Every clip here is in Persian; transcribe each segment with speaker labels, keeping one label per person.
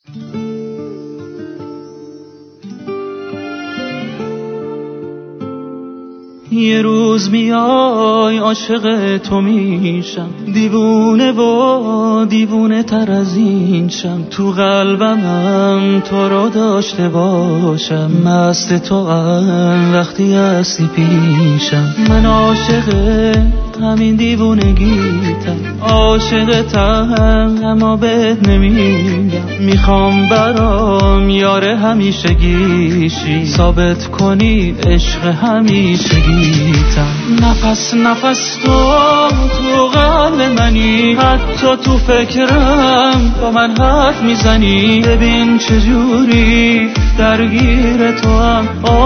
Speaker 1: یه روز میای عاشق تو میشم، دیوونه و دیوونه تر از این شم، تو قلبم تو رو داشته باشم، مست تو هم وقتی هستی پیشم. من عاشق همین دیوونگیتم، عاشقتم اما بهت نمیگم، میخوام برام یار همیشگیشی، ثابت کنی عشق همیشگیتم. نفس نفس تو قلب منی، حتی تو فکرم با من حرف میزنی، ببین چجوری درگیر تو هم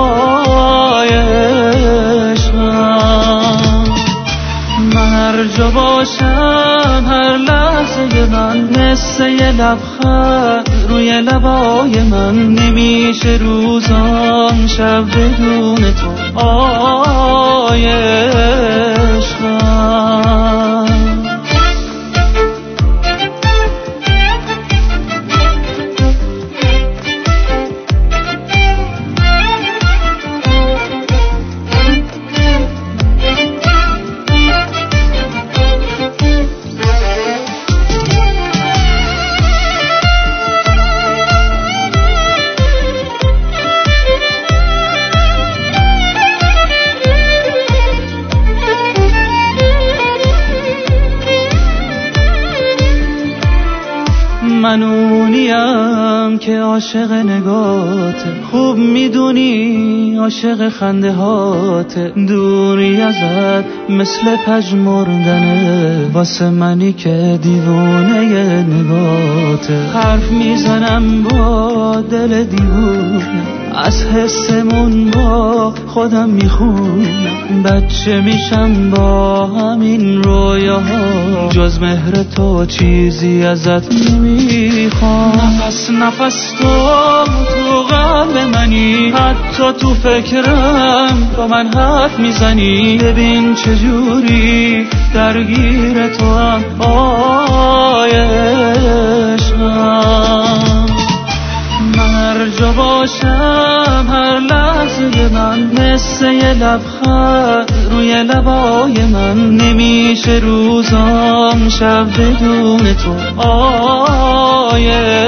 Speaker 1: عشقم. من هر جا باشم هر لحظه من مثل یه لبخند روی لبای من، نمیشه روزان شب بدون تو عشقم. من اونیم که عاشق نگاته، خوب میدونی عاشق خنده هاته، دوری ازت مثل پژمردنه، واسه منی که دیوونه نگاته. حرف میزنم با دل دیوونه، از حسمون با خودم میخونم، بچه میشم با همین رویاها، جز مهر تو چیزی ازت نمیخوام. نفس نفس تو قلب منی، حتی تو فکرم با من حرف میزنی، ببین چجوری درگیر تو هم عشقم. من هر جا باشم هر لحظه من مثل یه لبخند روی لبای من، نمیشه روزام شب بدون تو